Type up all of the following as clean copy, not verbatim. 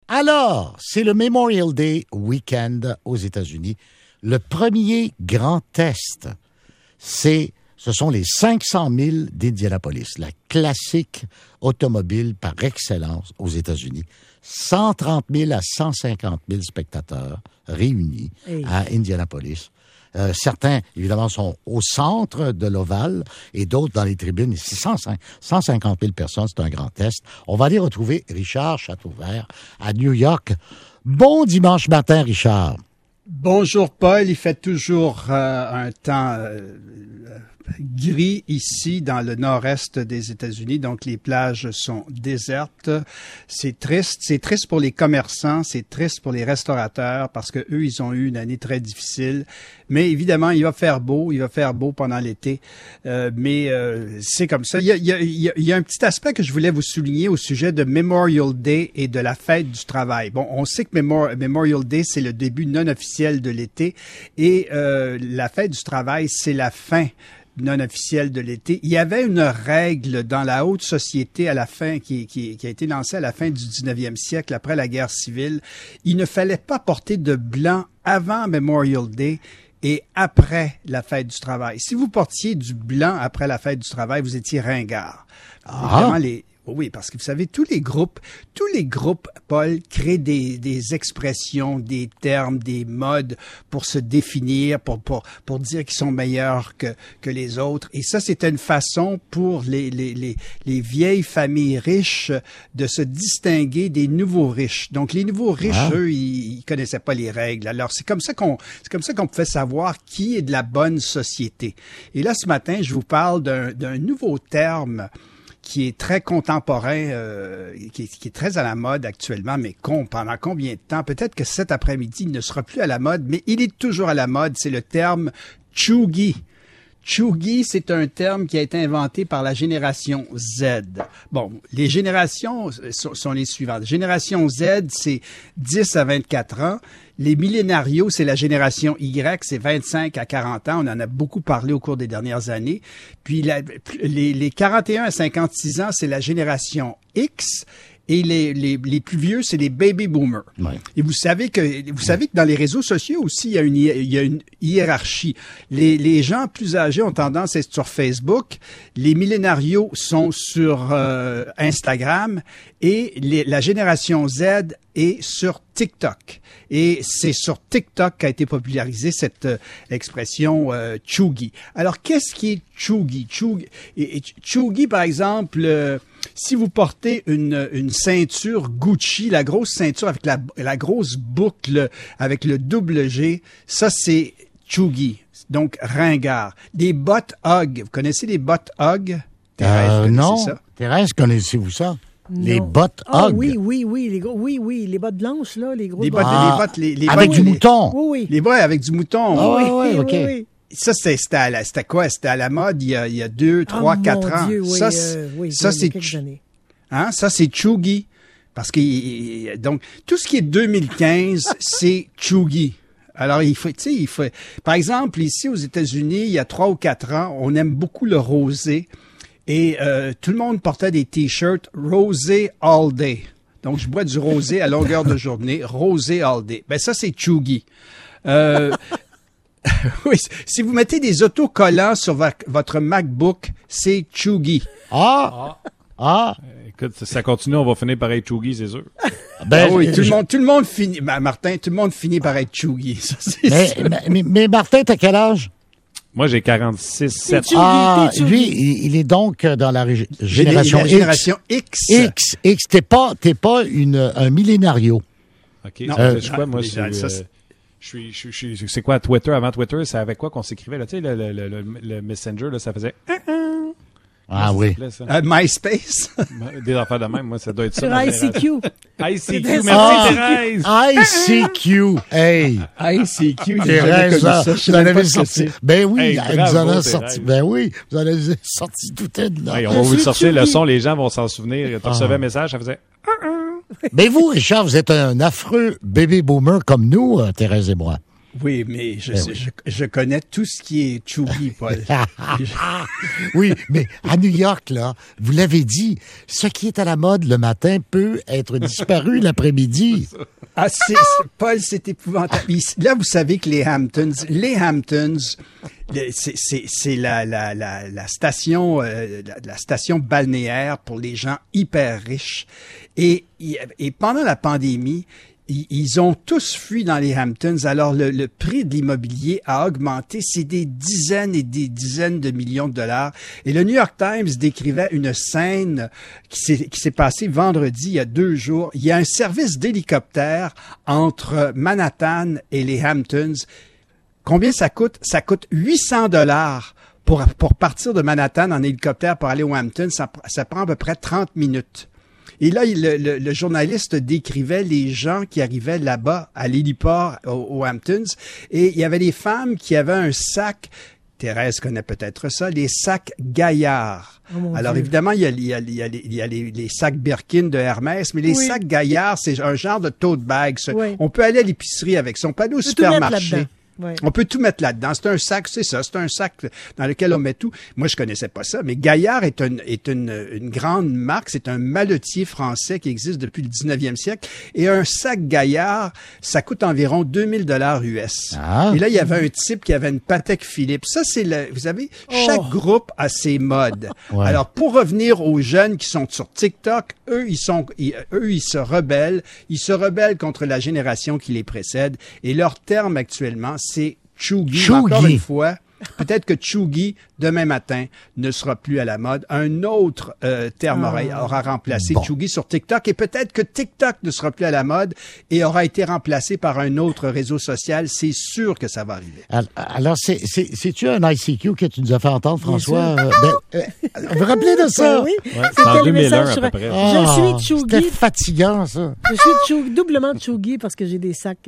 Alors, c'est le Memorial Day weekend aux États-Unis. Le premier grand test, ce sont les 500 000 d'Indianapolis, la classique automobile par excellence aux États-Unis. 130 000 à 150 000 spectateurs réunis à Indianapolis. Certains, évidemment, sont au centre de l'Ovale et d'autres dans les tribunes. Ici, 150 000 personnes, c'est un grand test. On va aller retrouver Richard Châteauvert à New York. Bon dimanche matin, Richard. Bonjour, Paul. Il fait toujours un temps gris ici dans le nord-est des États-Unis, donc les plages sont désertes. C'est triste pour les commerçants, c'est triste pour les restaurateurs parce que eux ils ont eu une année très difficile. Mais évidemment, il va faire beau pendant l'été, mais c'est comme ça. Il y a un petit aspect que je voulais vous souligner au sujet de Memorial Day et de la fête du travail. Bon, on sait que Memorial Day c'est le début non officiel de l'été et la fête du travail c'est la fin non officielle de l'été. Il y avait une règle dans la haute société à la fin qui a été lancée à la fin du 19e siècle, après la guerre civile. Il ne fallait pas porter de blanc avant Memorial Day et après la fête du travail. Si vous portiez du blanc après la fête du travail, vous étiez ringard. Oui, parce que vous savez, tous les groupes, Paul, créent des expressions, des termes, des modes pour se définir, pour dire qu'ils sont meilleurs que les autres. Et ça, c'était une façon pour les vieilles familles riches de se distinguer des nouveaux riches. Donc, les nouveaux riches, eux, ils connaissaient pas les règles. Alors, c'est comme ça qu'on pouvait savoir qui est de la bonne société. Et là, ce matin, je vous parle d'un nouveau terme qui est très contemporain, qui est très à la mode actuellement, mais pendant combien de temps? Peut-être que cet après-midi, il ne sera plus à la mode, mais il est toujours à la mode. C'est le terme chuggy. Chuggy, c'est un terme qui a été inventé par la génération Z. Bon, les générations sont les suivantes. Génération Z, c'est 10 à 24 ans. Les millénarios, c'est la génération Y, c'est 25 à 40 ans. On en a beaucoup parlé au cours des dernières années. Puis les 41 à 56 ans, c'est la génération X. Et les plus vieux, c'est les baby boomers. Ouais. Et vous savez que dans les réseaux sociaux aussi, il y a une hiérarchie. Les gens plus âgés ont tendance à être sur Facebook. Les millénarios sont sur Instagram. Et la génération Z est sur TikTok. Et c'est sur TikTok qu'a été popularisée cette expression chuggy. Alors, qu'est-ce qui est chuggy? Chuggy, par exemple, si vous portez une ceinture Gucci, la grosse ceinture avec la grosse boucle avec le double G, ça c'est chuggy, donc ringard. Des bottes Hug, vous connaissez les bottes Hug? Thérèse, non. Ça? Thérèse, connaissez-vous ça? Non. Les bottes Hug. Ah oui, les bottes blanches là, les grosses bottes. Avec du mouton. Oui. Les bottes avec du mouton. Oui, OK. Oui. Ça, c'était quoi? C'était à la mode il y a 2, 3, 4 ans. Dieu, ça, ça c'est ça, c'est chuggy. Parce que, donc, tout ce qui est 2015, c'est chuggy. Alors, il faut, par exemple, ici aux États-Unis, il y a 3 ou 4 ans, on aime beaucoup le rosé. Et tout le monde portait des t-shirts rosé all day. Donc, je bois du rosé à longueur de journée. Rosé all day. Ben, ça, c'est chuggy. Oui, si vous mettez des autocollants sur votre MacBook, c'est chuggy. Écoute, ça continue, on va finir par être chuggy, c'est sûr. Oui, tout le monde finit, Martin, tout le monde finit par être chuggy. Ça, mais Martin, t'as quel âge? Moi, j'ai 46, 7. Lui, il est donc dans la génération X. Génération X. X, t'es pas un millénario. OK, moi, c'est quoi, Twitter? Avant Twitter, c'est avec quoi qu'on s'écrivait, là? Tu sais, le Messenger, là, ça faisait... Ah oui. MySpace. Des affaires de même, moi, ça doit être ça. ICQ. ICQ, merci Thérèse. ICQ, hey. ICQ, Thérèse, vous en avez sorti. Ben oui, hey, vous en avez sorti. Ben oui, vous en avez sorti tout là. Hey, on va vous sortir le son, les gens vont s'en souvenir. Tu recevais un message, ça faisait... Mais vous, Richard, vous êtes un affreux baby boomer comme nous, Thérèse et moi. Oui, mais je connais tout ce qui est chuggy, Paul. Oui, mais à New York, là, vous l'avez dit, ce qui est à la mode le matin peut être disparu l'après-midi. Ah, Paul, c'est épouvantable. Là, vous savez que les Hamptons, c'est la station balnéaire pour les gens hyper riches. Et pendant la pandémie, ils ont tous fui dans les Hamptons. Alors, le prix de l'immobilier a augmenté. C'est des dizaines et des dizaines de millions de dollars. Et le New York Times décrivait une scène qui s'est passée vendredi, il y a 2 jours. Il y a un service d'hélicoptère entre Manhattan et les Hamptons. Combien ça coûte? Ça coûte 800 dollars pour partir de Manhattan en hélicoptère pour aller aux Hamptons. Ça prend à peu près 30 minutes. Et là, le journaliste décrivait les gens qui arrivaient là-bas, à l'héliport, aux Hamptons, et il y avait des femmes qui avaient un sac, Thérèse connaît peut-être ça, les sacs Gaillard. Oh, alors, Dieu. Évidemment, il y a les sacs Birkin de Hermès, mais les sacs Gaillard, c'est un genre de tote bag. Oui. On peut aller à l'épicerie avec ça, on peut aller au On peut tout mettre supermarché. là-dedans. Ouais. On peut tout mettre là-dedans. C'est un sac, c'est ça. C'est un sac dans lequel on met tout. Moi, je connaissais pas ça, mais Gaillard est une grande marque. C'est un maletier français qui existe depuis le 19e siècle. Et un sac Gaillard, ça coûte environ 2000 $ US. Ah. Et là, il y avait un type qui avait une Patek Philippe. Ça, vous savez, chaque groupe a ses modes. Ouais. Alors, pour revenir aux jeunes qui sont sur TikTok, eux, ils se rebellent. Ils se rebellent contre la génération qui les précède. Et leur terme actuellement, c'est chuggy. Encore une fois, peut-être que chuggy, demain matin, ne sera plus à la mode. Un autre terme aura remplacé chuggy sur TikTok, et peut-être que TikTok ne sera plus à la mode et aura été remplacé par un autre réseau social. C'est sûr que ça va arriver. Alors, c'est-tu un ICQ que tu nous as fait entendre, François? Vous vous rappelez de ça? Oui, Ouais, c'est en 2001 à peu près. Je suis chuggy. C'était fatigant, ça. Je suis doublement chuggy parce que j'ai des sacs.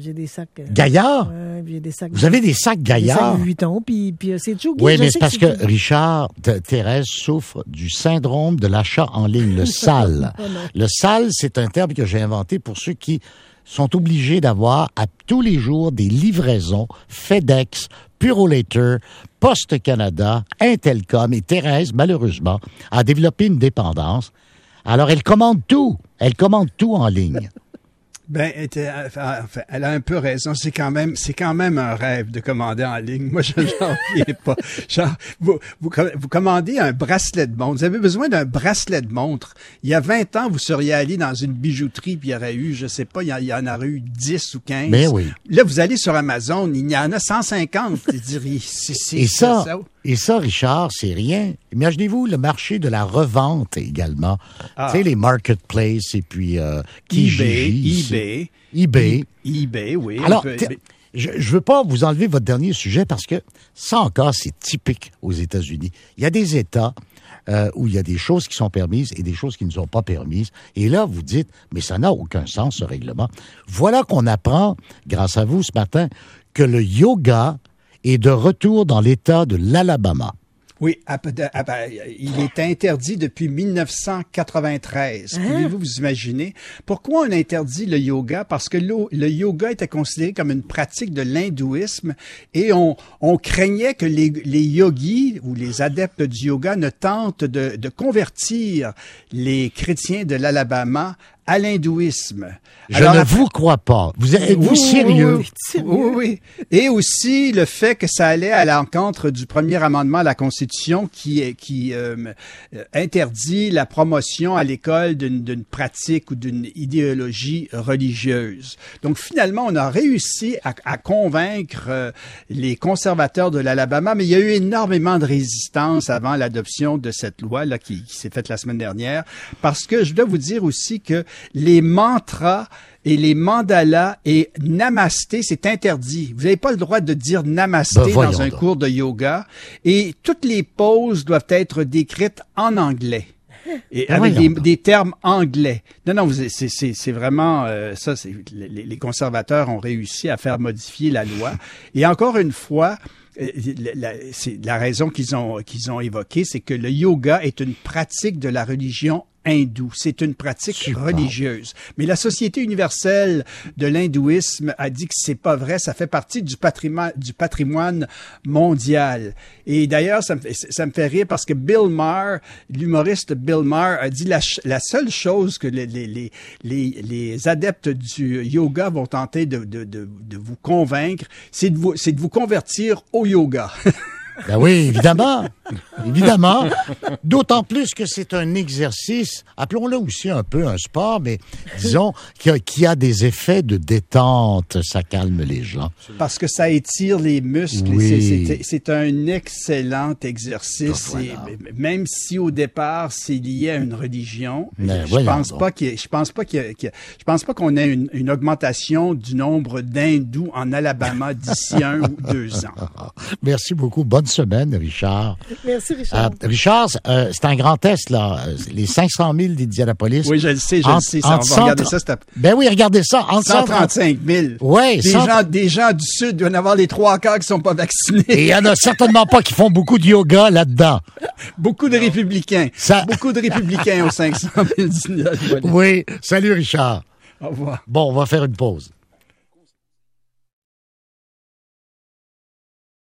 Gaillard? J'ai des sacs. Vous avez des sacs Gaillard? Des sacs Louis Vuitton, puis c'est chuggy. Oui, Je mais sais c'est parce c'est que Richard, Thérèse souffre du syndrome de l'achat en ligne, le SAL. Oh non. Le SAL, c'est un terme que j'ai inventé pour ceux qui sont obligés d'avoir à tous les jours des livraisons FedEx, Purolator, Poste Canada, Intelcom, et Thérèse, malheureusement, a développé une dépendance. Alors, elle commande tout. Elle commande tout en ligne. Ben, elle a un peu raison. C'est quand même un rêve de commander en ligne. Moi, j'en reviens pas. Genre, vous commandez un bracelet de montre. Vous avez besoin d'un bracelet de montre. Il y a 20 ans, vous seriez allé dans une bijouterie, puis il y aurait eu, je sais pas, il y en aurait eu 10 ou 15. Mais oui. Là, vous allez sur Amazon, il y en a 150. Et ça, Richard, c'est rien. Imaginez-vous le marché de la revente également. Tu sais, les marketplaces et puis eBay, oui. Alors, je veux pas vous enlever votre dernier sujet parce que ça encore, c'est typique aux États-Unis. Il y a des États où il y a des choses qui sont permises et des choses qui ne sont pas permises. Et là, vous dites, mais ça n'a aucun sens, ce règlement. Voilà qu'on apprend, grâce à vous ce matin, que le yoga est de retour dans l'État de l'Alabama. Oui, il est interdit depuis 1993. Pouvez-vous vous imaginer? Pourquoi on interdit le yoga? Parce que le yoga était considéré comme une pratique de l'hindouisme et on craignait que les yogis ou les adeptes du yoga ne tentent de convertir les chrétiens de l'Alabama à l'hindouisme. Je ne vous crois pas. Êtes-vous sérieux? Oui. Et aussi le fait que ça allait à l'encontre du premier amendement à la Constitution qui interdit la promotion à l'école d'une pratique ou d'une idéologie religieuse. Donc finalement, on a réussi à convaincre les conservateurs de l'Alabama, mais il y a eu énormément de résistance avant l'adoption de cette loi là qui s'est faite la semaine dernière, parce que je dois vous dire aussi que les mantras et les mandalas et namasté, c'est interdit. Vous n'avez pas le droit de dire namasté dans un cours de yoga. Et toutes les poses doivent être décrites en anglais. Et avec des termes anglais. Non, c'est vraiment ça. Les conservateurs ont réussi à faire modifier la loi. Et encore une fois, la raison qu'ils ont évoquée, c'est que le yoga est une pratique de la religion hindoue. C'est une pratique Super. religieuse. Mais la Société universelle de l'hindouisme a dit que c'est pas vrai. Ça fait partie du patrimoine mondial. Et d'ailleurs, ça me fait rire parce que Bill Maher, l'humoriste Bill Maher, a dit la seule chose que les adeptes du yoga vont tenter de vous convaincre, c'est de vous convertir au yoga. Ben oui, évidemment. Évidemment. D'autant plus que c'est un exercice, appelons-le aussi un peu un sport, mais disons qui a des effets de détente. Ça calme les gens. Parce que ça étire les muscles. Oui. C'est un excellent exercice. Voilà. Et même si au départ c'est lié à une religion, Mais je pense pas qu'on ait une augmentation du nombre d'hindous en Alabama d'ici 1 ou 2 ans. Merci beaucoup. Bonne semaine, Richard. Merci, Richard. Richard, c'est un grand test, là. Les 500 000 d'Indianapolis. Oui, je le sais. On va regarder ça. Ben oui, regardez ça. 135 000. Oui. Des gens du Sud doivent en avoir les 3 quarts qui sont pas vaccinés. Et il y en a certainement pas qui font beaucoup de yoga là-dedans. Beaucoup de républicains. Beaucoup de républicains aux 500 000 d'Indianapolis. Oui. Salut, Richard. Au revoir. Bon, on va faire une pause.